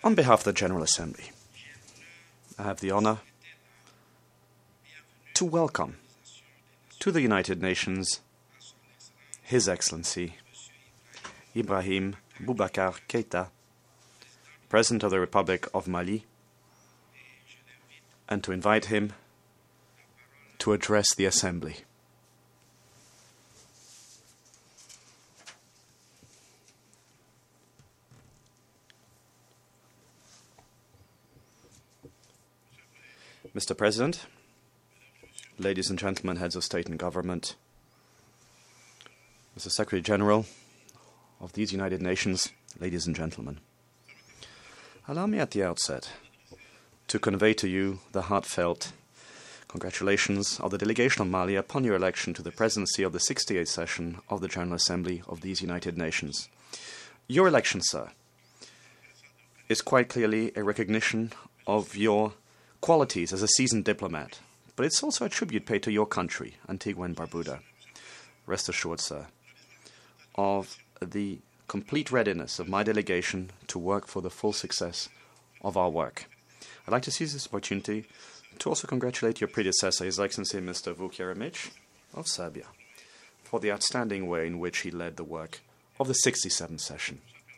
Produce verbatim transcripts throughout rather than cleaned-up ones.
On behalf of the General Assembly, I have the honor to welcome to the United Nations His Excellency Ibrahim Boubacar Keïta, President of the Republic of Mali, and to invite him to address the Assembly. Mister President, ladies and gentlemen, heads of state and government, Mister Secretary General of these United Nations, ladies and gentlemen, allow me at the outset to convey to you the heartfelt congratulations of the delegation of Mali upon your election to the presidency of the sixty-eighth session of the General Assembly of these United Nations. Your election, sir, is quite clearly a recognition of your qualities as a seasoned diplomat, but it's also a tribute paid to your country, Antigua and Barbuda. Rest assured, sir, of the complete readiness of my delegation to work for the full success of our work. I'd like to seize this opportunity to also congratulate your predecessor, His Excellency Mister Vuk Jeremic of Serbia, for the outstanding way in which he led the work of the sixty-seventh session.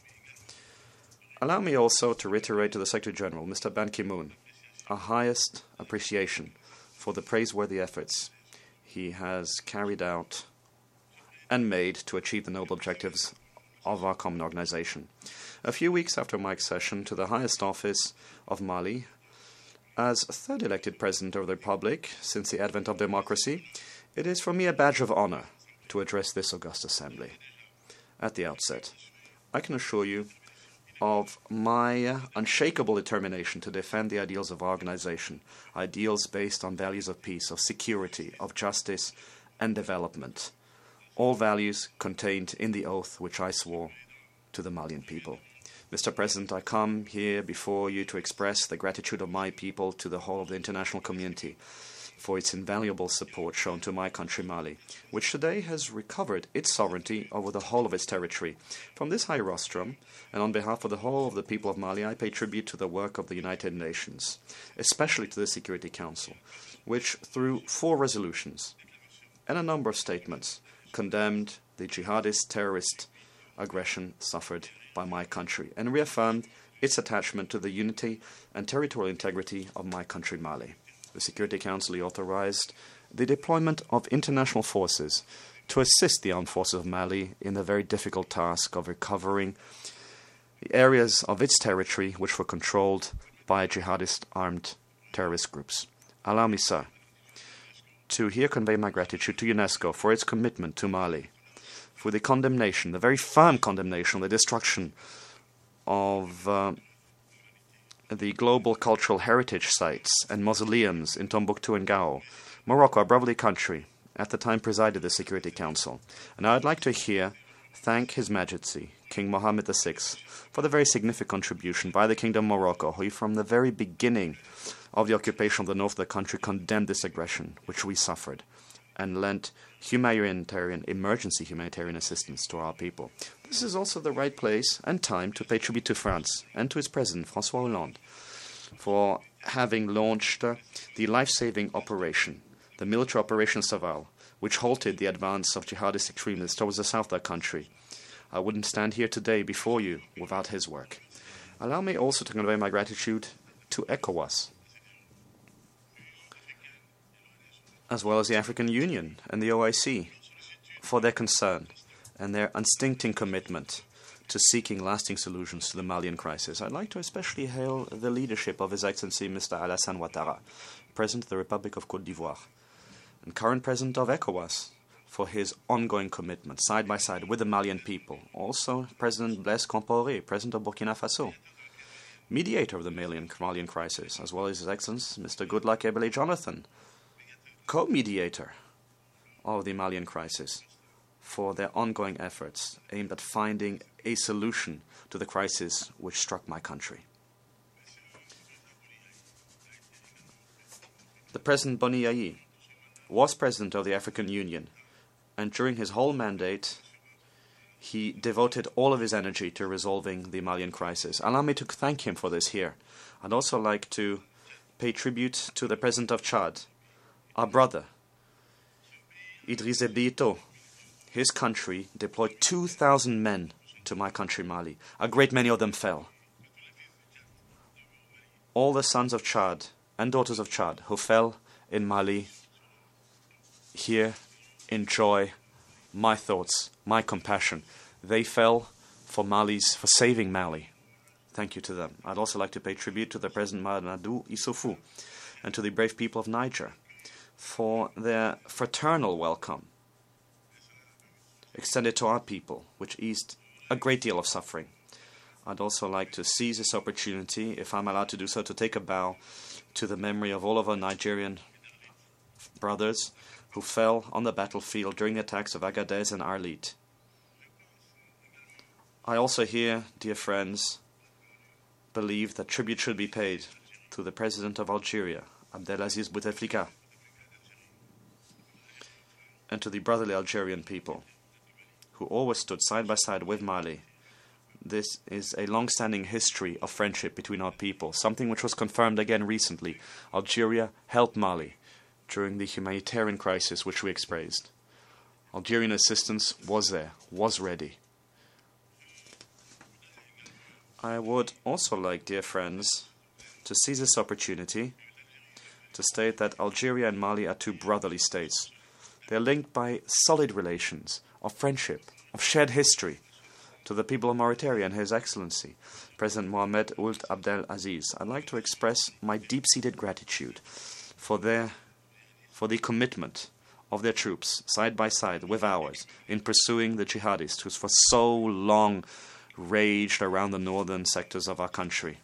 Allow me also to reiterate to the Secretary General, Mister Ban Ki-moon, our highest appreciation for the praiseworthy efforts he has carried out and made to achieve the noble objectives of our common organization. A few weeks after my accession to the highest office of Mali, as third elected President of the Republic since the advent of democracy, it is for me a badge of honor to address this august assembly. At the outset, I can assure you of my uh, unshakable determination to defend the ideals of our organization, ideals based on values of peace, of security, of justice, and development, all values contained in the oath which I swore to the Malian people. Mister President, I come here before you to express the gratitude of my people to the whole of the international community for its invaluable support shown to my country, Mali, which today has recovered its sovereignty over the whole of its territory. From this high rostrum, and on behalf of the whole of the people of Mali, I pay tribute to the work of the United Nations, especially to the Security Council, which, through four resolutions and a number of statements, condemned the jihadist terrorist aggression suffered by my country and reaffirmed its attachment to the unity and territorial integrity of my country, Mali. The Security Council authorized the deployment of international forces to assist the armed forces of Mali in the very difficult task of recovering the areas of its territory which were controlled by jihadist armed terrorist groups. Allow me, sir, to here convey my gratitude to UNESCO for its commitment to Mali, for the condemnation, the very firm condemnation of the destruction of uh, the global cultural heritage sites and mausoleums in Tombouctou and Gao. Morocco, a brotherly country, at the time presided the Security Council. And I'd like to here thank His Majesty, King Mohammed the Sixth, for the very significant contribution by the Kingdom of Morocco, who from the very beginning of the occupation of the north of the country condemned this aggression, which we suffered, and lent humanitarian, emergency humanitarian assistance to our people. This is also the right place and time to pay tribute to France and to its President, François Hollande, for having launched uh, the life-saving operation, the military Operation Saval, which halted the advance of jihadist extremists towards the south of the country. I wouldn't stand here today before you without his work. Allow me also to convey my gratitude to ECOWAS, as well as the African Union and the O I C, for their concern and their unstinting commitment to seeking lasting solutions to the Malian crisis. I'd like to especially hail the leadership of His Excellency Mister Alassane Ouattara, President of the Republic of Côte d'Ivoire, and current President of ECOWAS, for his ongoing commitment, side by side with the Malian people. Also, President Blaise Compaoré, President of Burkina Faso, mediator of the Malian, Malian crisis, as well as His Excellency Mister Goodluck Ebele Jonathan, co-mediator of the Malian crisis, for their ongoing efforts aimed at finding a solution to the crisis which struck my country. The President Boni Yayi was President of the African Union, and during his whole mandate, he devoted all of his energy to resolving the Malian crisis. Allow me to thank him for this here. I'd also like to pay tribute to the President of Chad, our brother, Idriss Déby Itno. His country deployed two thousand men to my country, Mali. A great many of them fell. All the sons of Chad and daughters of Chad who fell in Mali here enjoy my thoughts, my compassion. They fell for Mali's, for saving Mali. Thank you to them. I'd also like to pay tribute to the President Mahamadou Issoufou and to the brave people of Niger for their fraternal welcome extended to our people, which eased a great deal of suffering. I'd also like to seize this opportunity, if I'm allowed to do so, to take a bow to the memory of all of our Nigerian brothers who fell on the battlefield during the attacks of Agadez and Arlit. I also here, dear friends, believe that tribute should be paid to the President of Algeria, Abdelaziz Bouteflika, and to the brotherly Algerian people, who always stood side by side with Mali. This is a long-standing history of friendship between our people, something which was confirmed again recently. Algeria helped Mali during the humanitarian crisis which we experienced. Algerian assistance was there, was ready. I would also like, dear friends, to seize this opportunity to state that Algeria and Mali are two brotherly states. They are linked by solid relations of friendship, of shared history, to the people of Mauritania and His Excellency, President Mohamed Ould Abdel Aziz. I'd like to express my deep-seated gratitude for their, for the commitment of their troops, side by side with ours, in pursuing the jihadists who for so long raged around the northern sectors of our country.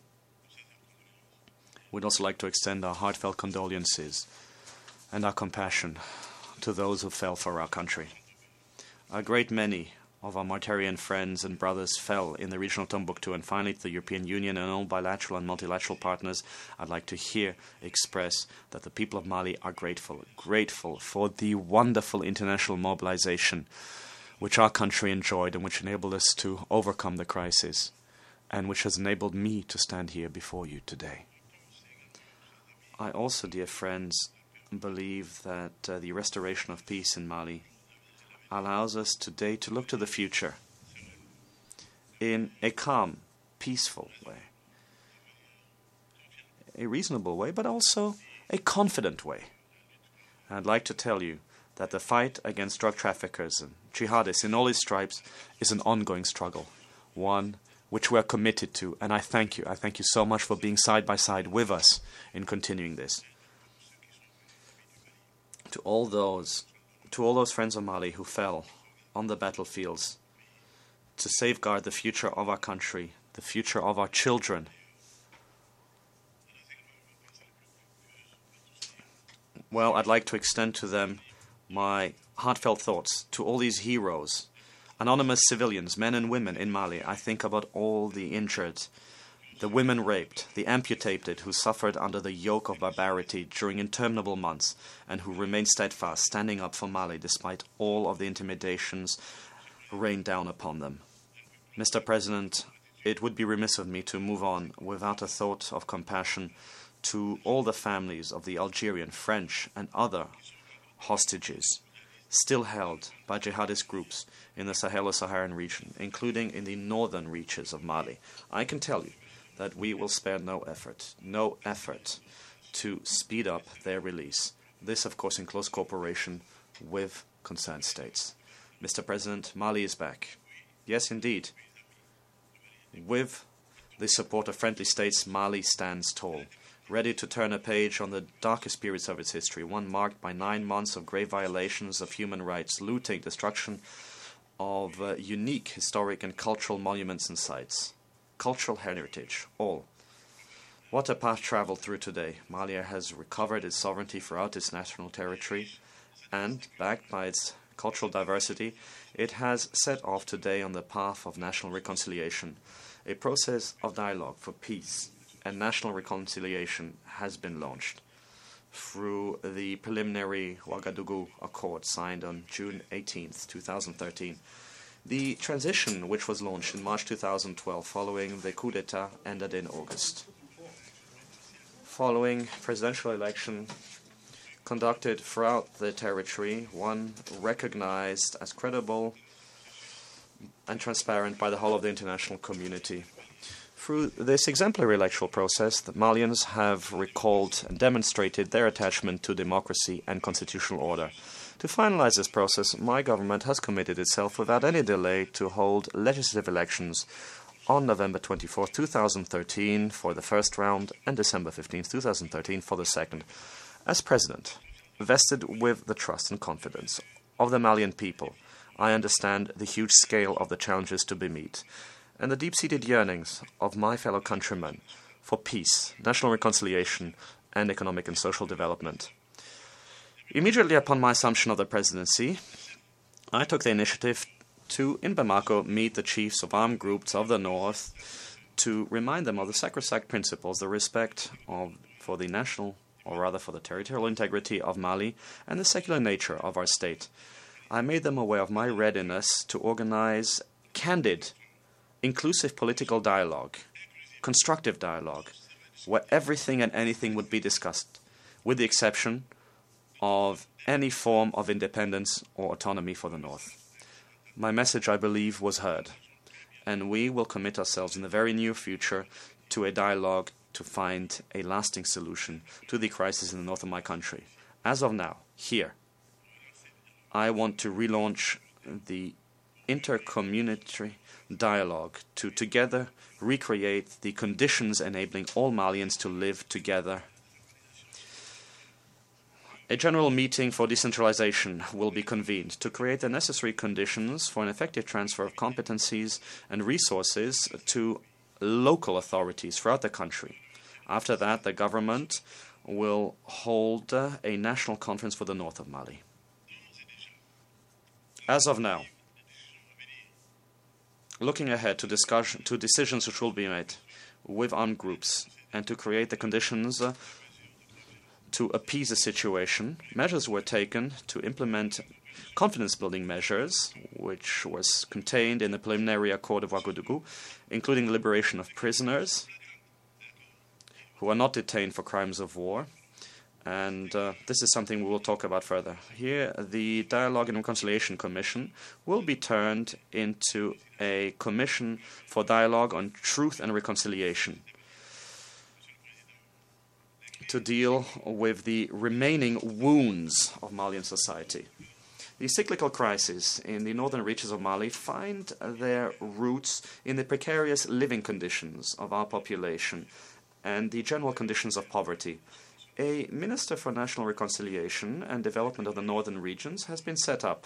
We'd also like to extend our heartfelt condolences and our compassion to those who fell for our country. A great many of our Mauritanian friends and brothers fell in the region of Tombouctou, and finally to the European Union and all bilateral and multilateral partners, I'd like to here express that the people of Mali are grateful, grateful for the wonderful international mobilization which our country enjoyed and which enabled us to overcome the crisis, and which has enabled me to stand here before you today. I also, dear friends, believe that uh, the restoration of peace in Mali allows us today to look to the future in a calm, peaceful way, a reasonable way, but also a confident way. And I'd like to tell you that the fight against drug traffickers and jihadists in all its stripes is an ongoing struggle, one which we are committed to, and I thank you. I thank you so much for being side by side with us in continuing this. To all those To all those friends of Mali who fell on the battlefields to safeguard the future of our country, the future of our children, well, I'd like to extend to them my heartfelt thoughts. To all these heroes, anonymous civilians, men and women in Mali, I think about all the injured, the women raped, the amputated who suffered under the yoke of barbarity during interminable months and who remained steadfast, standing up for Mali despite all of the intimidations rained down upon them. Mister President, it would be remiss of me to move on without a thought of compassion to all the families of the Algerian, French, and other hostages still held by jihadist groups in the Sahelo-Saharan region, including in the northern reaches of Mali. I can tell you that we will spare no effort, no effort to speed up their release. This, of course, in close cooperation with concerned states. Mister President, Mali is back. Yes, indeed. With the support of friendly states, Mali stands tall, ready to turn a page on the darkest periods of its history, one marked by nine months of grave violations of human rights, looting, destruction of uh, unique historic and cultural monuments and sites. Cultural heritage, all. What a path traveled through today. Mali has recovered its sovereignty throughout its national territory, and, backed by its cultural diversity, it has set off today on the path of national reconciliation. A process of dialogue for peace and national reconciliation has been launched through the preliminary Ouagadougou Accord signed on June eighteenth, two thousand thirteen. The transition, which was launched in March two thousand twelve following the coup d'etat, ended in August. Following presidential election conducted throughout the territory, one recognized as credible and transparent by the whole of the international community. Through this exemplary electoral process, the Malians have recalled and demonstrated their attachment to democracy and constitutional order. To finalize this process, my government has committed itself without any delay to hold legislative elections on November twenty-fourth, two thousand thirteen for the first round and December fifteenth, two thousand thirteen for the second. As President, vested with the trust and confidence of the Malian people, I understand the huge scale of the challenges to be met and the deep-seated yearnings of my fellow countrymen for peace, national reconciliation, and economic and social development. Immediately upon my assumption of the presidency, I took the initiative to, in Bamako, meet the chiefs of armed groups of the North to remind them of the sacrosanct principles, the respect of, for the national, or rather for the territorial integrity of Mali, and the secular nature of our state. I made them aware of my readiness to organize candid, inclusive political dialogue, constructive dialogue, where everything and anything would be discussed, with the exception of any form of independence or autonomy for the North. My message, I believe, was heard, and we will commit ourselves in the very near future to a dialogue to find a lasting solution to the crisis in the north of my country. As of now, here, I want to relaunch the intercommunity dialogue to together recreate the conditions enabling all Malians to live together. A general meeting for decentralization will be convened to create the necessary conditions for an effective transfer of competencies and resources to local authorities throughout the country. After that, the government will hold uh, a national conference for the north of Mali. As of now, looking ahead to, discussion, to decisions which will be made with armed groups and to create the conditions uh, to appease the situation, measures were taken to implement confidence-building measures, which was contained in the preliminary Accord of Ouagadougou, including the liberation of prisoners who are not detained for crimes of war. And uh, this is something we will talk about further. Here, the Dialogue and Reconciliation Commission will be turned into a commission for dialogue on truth and reconciliation to deal with the remaining wounds of Malian society. The cyclical crises in the northern reaches of Mali find their roots in the precarious living conditions of our population and the general conditions of poverty. A Minister for National Reconciliation and Development of the Northern Regions has been set up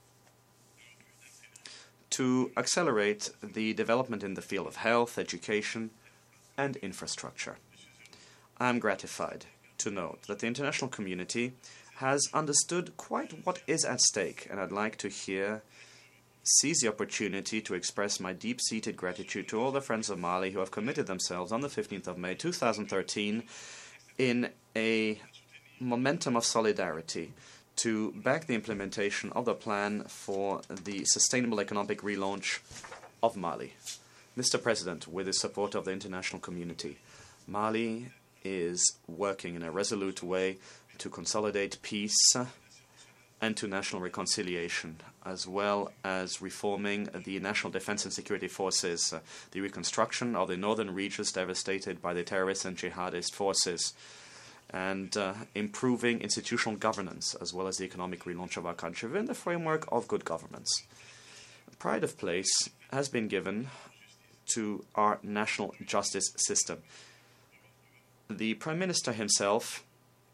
to accelerate the development in the field of health, education, and infrastructure. I am gratified to note that the international community has understood quite what is at stake, and I'd like to here seize the opportunity to express my deep-seated gratitude to all the friends of Mali who have committed themselves on the fifteenth of May two thousand thirteen in a momentum of solidarity to back the implementation of the plan for the sustainable economic relaunch of Mali. Mister President, with the support of the international community, Mali is working in a resolute way to consolidate peace and to national reconciliation, as well as reforming the national defense and security forces, uh, the reconstruction of the northern regions devastated by the terrorist and jihadist forces, and uh, improving institutional governance, as well as the economic relaunch of our country within the framework of good governance. Pride of place has been given to our national justice system. The Prime Minister himself,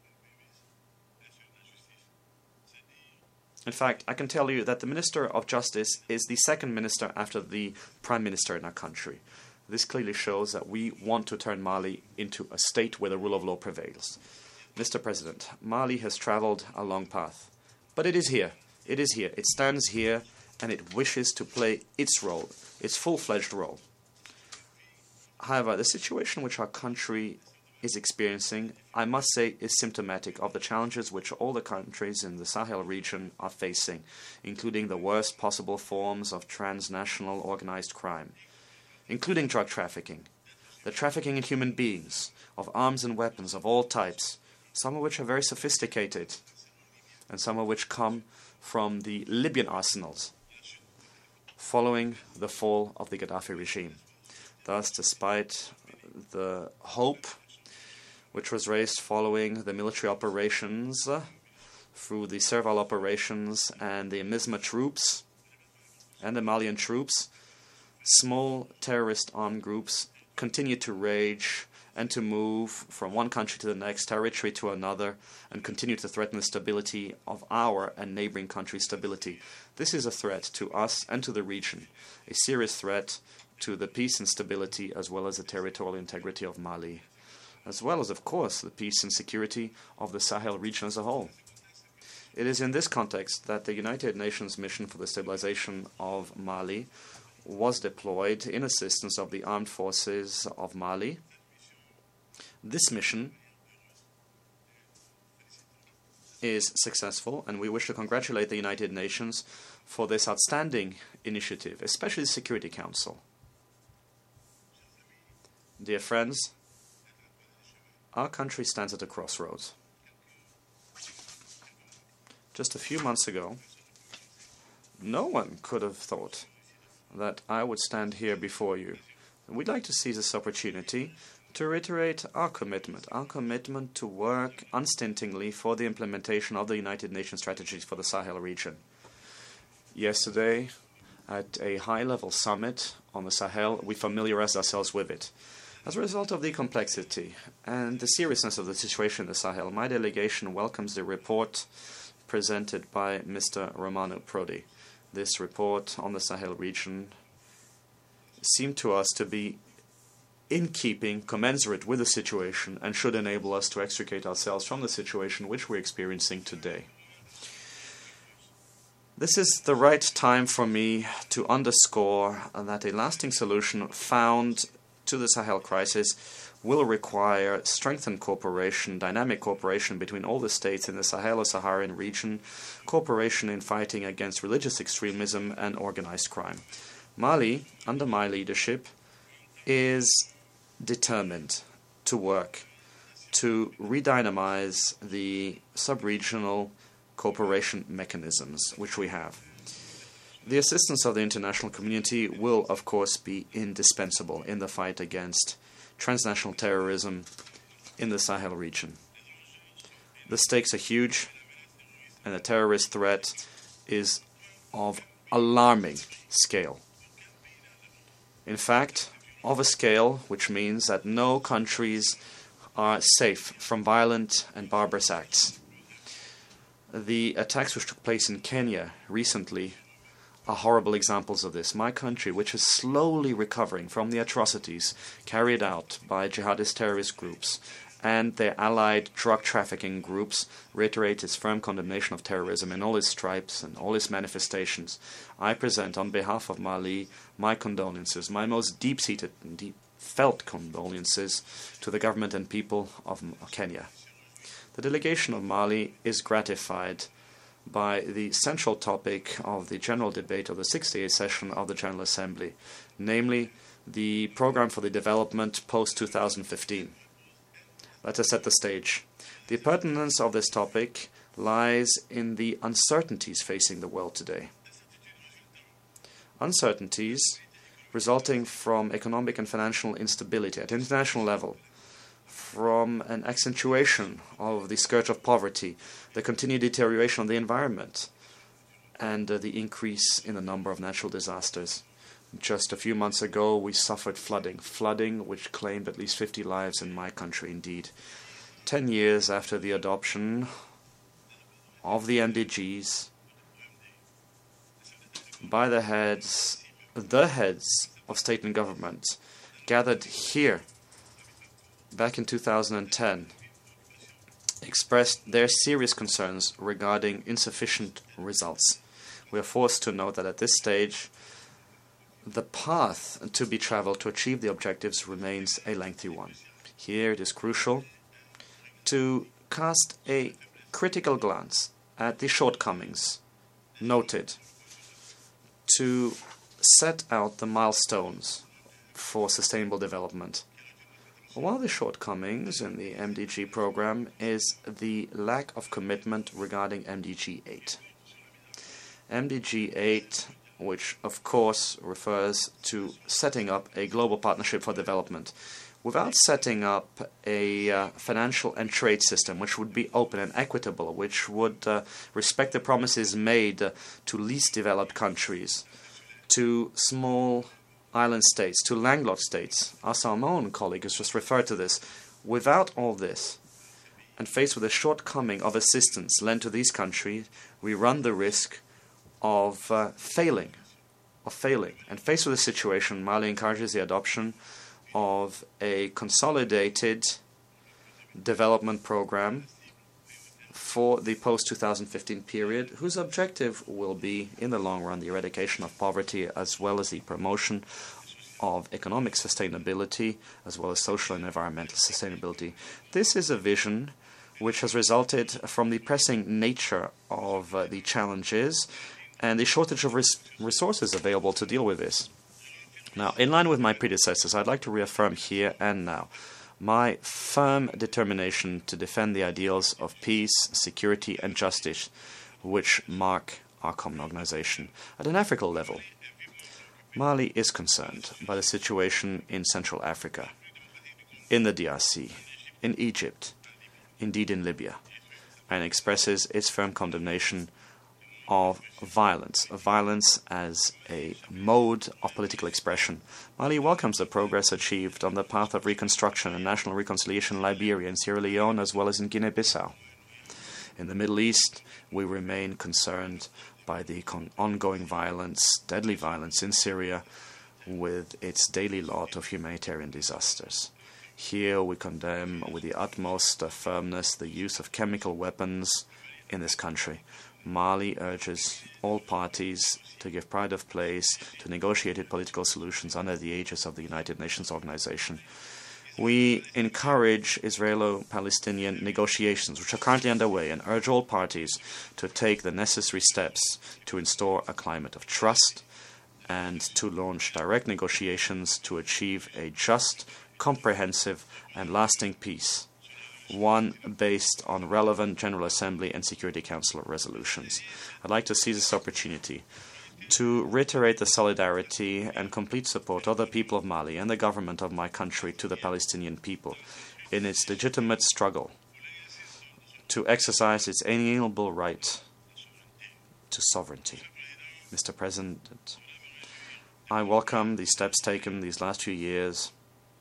in fact, I can tell you that the Minister of Justice is the second minister after the Prime Minister in our country. This clearly shows that we want to turn Mali into a state where the rule of law prevails. Mister President, Mali has traveled a long path, but it is here. It is here. It stands here, and it wishes to play its role, its full-fledged role. However, the situation in which our country is experiencing, I must say, is symptomatic of the challenges which all the countries in the Sahel region are facing, including the worst possible forms of transnational organized crime, including drug trafficking, the trafficking in human beings, of arms and weapons of all types, some of which are very sophisticated, and some of which come from the Libyan arsenals, following the fall of the Gaddafi regime. Thus, despite the hope which was raised following the military operations uh, through the Serval operations and the MISMA troops and the Malian troops, small terrorist armed groups continue to rage and to move from one country to the next, territory to another, and continue to threaten the stability of our and neighboring countries' stability. This is a threat to us and to the region, a serious threat to the peace and stability as well as the territorial integrity of Mali, as well as, of course, the peace and security of the Sahel region as a whole. It is in this context that the United Nations Mission for the Stabilization of Mali was deployed in assistance of the armed forces of Mali. This mission is successful, and we wish to congratulate the United Nations for this outstanding initiative, especially the Security Council. Dear friends, our country stands at a crossroads. Just a few months ago, no one could have thought that I would stand here before you. And we'd like to seize this opportunity to reiterate our commitment, our commitment to work unstintingly for the implementation of the United Nations strategies for the Sahel region. Yesterday, at a high-level summit on the Sahel, we familiarized ourselves with it. As a result of the complexity and the seriousness of the situation in the Sahel, my delegation welcomes the report presented by Mister Romano Prodi. This report on the Sahel region seemed to us to be in keeping, commensurate with the situation, and should enable us to extricate ourselves from the situation which we're experiencing today. This is the right time for me to underscore that a lasting solution found to the Sahel crisis will require strengthened cooperation, dynamic cooperation between all the states in the Sahelo-Saharan region, cooperation in fighting against religious extremism and organized crime. Mali, under my leadership, is determined to work to redynamize the sub-regional cooperation mechanisms which we have. The assistance of the international community will, of course, be indispensable in the fight against transnational terrorism in the Sahel region. The stakes are huge, and the terrorist threat is of alarming scale. In fact, of a scale which means that no countries are safe from violent and barbarous acts. The attacks which took place in Kenya recently are horrible examples of this. My country, which is slowly recovering from the atrocities carried out by jihadist terrorist groups and their allied drug trafficking groups, reiterates its firm condemnation of terrorism in all its stripes and all its manifestations. I present on behalf of Mali my condolences, my most deep-seated and deep-felt condolences to the government and people of Kenya. The delegation of Mali is gratified by the central topic of the general debate of the sixty-eighth session of the General Assembly, namely the program for the development post two thousand fifteen. Let us set the stage. The pertinence of this topic lies in the uncertainties facing the world today. Uncertainties resulting from economic and financial instability at international level, from an accentuation of the scourge of poverty, the continued deterioration of the environment, and uh, the increase in the number of natural disasters. Just a few months ago, we suffered flooding, flooding which claimed at least fifty lives in my country indeed. Ten years after the adoption of the M D Gs by the heads, the heads of state and government gathered here back in two thousand ten, expressed their serious concerns regarding insufficient results. We are forced to note that at this stage, the path to be traveled to achieve the objectives remains a lengthy one. Here it is crucial to cast a critical glance at the shortcomings noted, to set out the milestones for sustainable development. One of the shortcomings in the M D G program is the lack of commitment regarding M D G eight. M D G eight, which of course refers to setting up a global partnership for development, without setting up a uh, financial and trade system which would be open and equitable, which would uh, respect the promises made uh, to least developed countries, to small island states, to landlocked states. Our own colleague has just referred to this. Without all this, and faced with a shortcoming of assistance lent to these countries, we run the risk of uh, failing, of failing. And faced with this situation, Mali encourages the adoption of a consolidated development program for the post two thousand fifteen period, whose objective will be, in the long run, the eradication of poverty, as well as the promotion of economic sustainability, as well as social and environmental sustainability. This is a vision which has resulted from the pressing nature of uh, the challenges and the shortage of res resources available to deal with this. Now, in line with my predecessors, I'd like to reaffirm here and now my firm determination to defend the ideals of peace, security, and justice, which mark our common organization. At an African level, Mali is concerned by the situation in Central Africa, in the D R C, in Egypt, indeed in Libya, and expresses its firm condemnation of violence, of violence as a mode of political expression. Mali welcomes the progress achieved on the path of reconstruction and national reconciliation in Liberia and Sierra Leone, as well as in Guinea-Bissau. In the Middle East, we remain concerned by the con ongoing violence, deadly violence in Syria, with its daily lot of humanitarian disasters. Here we condemn with the utmost uh, firmness the use of chemical weapons in this country. Mali urges all parties to give pride of place to negotiated political solutions under the aegis of the United Nations Organization. We encourage Israelo-Palestinian negotiations, which are currently underway, and urge all parties to take the necessary steps to install a climate of trust and to launch direct negotiations to achieve a just, comprehensive, and lasting peace, one based on relevant General Assembly and Security Council resolutions. I'd like to seize this opportunity to reiterate the solidarity and complete support of the people of Mali and the government of my country to the Palestinian people in its legitimate struggle to exercise its inalienable right to sovereignty. Mister President, I welcome the steps taken these last few years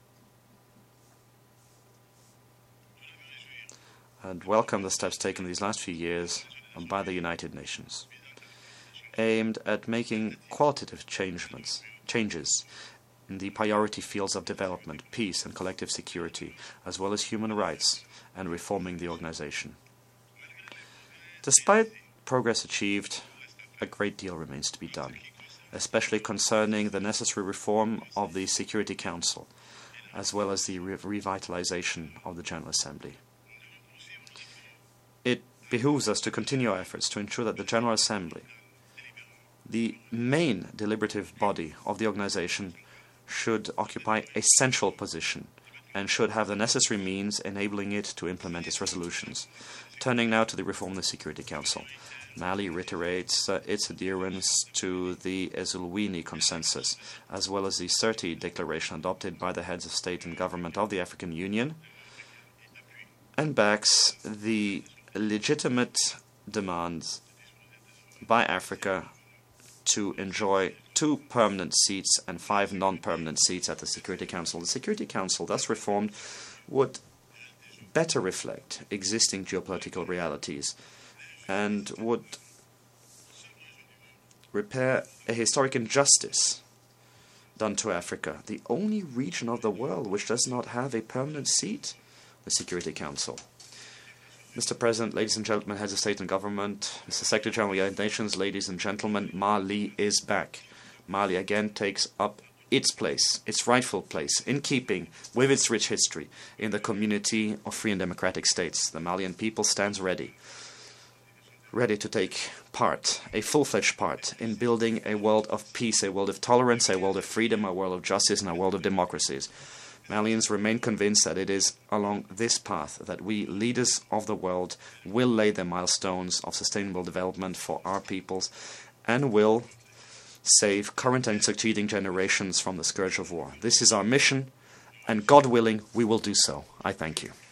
and welcome the steps taken these last few years by the United Nations, aimed at making qualitative changements, changes in the priority fields of development, peace, and collective security, as well as human rights, and reforming the organization. Despite progress achieved, a great deal remains to be done, especially concerning the necessary reform of the Security Council, as well as the re revitalization of the General Assembly. It behooves us to continue our efforts to ensure that the General Assembly, the main deliberative body of the organization, should occupy a central position and should have the necessary means enabling it to implement its resolutions. Turning now to the reform of the Security Council, Mali reiterates uh, its adherence to the Ezulwini Consensus, as well as the Sirte Declaration adopted by the heads of state and government of the African Union, and backs the legitimate demands by Africa to enjoy two permanent seats and five non-permanent seats at the Security Council. The Security Council, thus reformed, would better reflect existing geopolitical realities and would repair a historic injustice done to Africa, the only region of the world which does not have a permanent seat, the Security Council. Mister President, ladies and gentlemen, heads of state and government, Mister Secretary General of the United Nations, ladies and gentlemen, Mali is back. Mali again takes up its place, its rightful place, in keeping with its rich history in the community of free and democratic states. The Malian people stands ready, ready to take part, a full-fledged part, in building a world of peace, a world of tolerance, a world of freedom, a world of justice, and a world of democracies. Malians remain convinced that it is along this path that we, leaders of the world, will lay the milestones of sustainable development for our peoples and will save current and succeeding generations from the scourge of war. This is our mission, and God willing, we will do so. I thank you.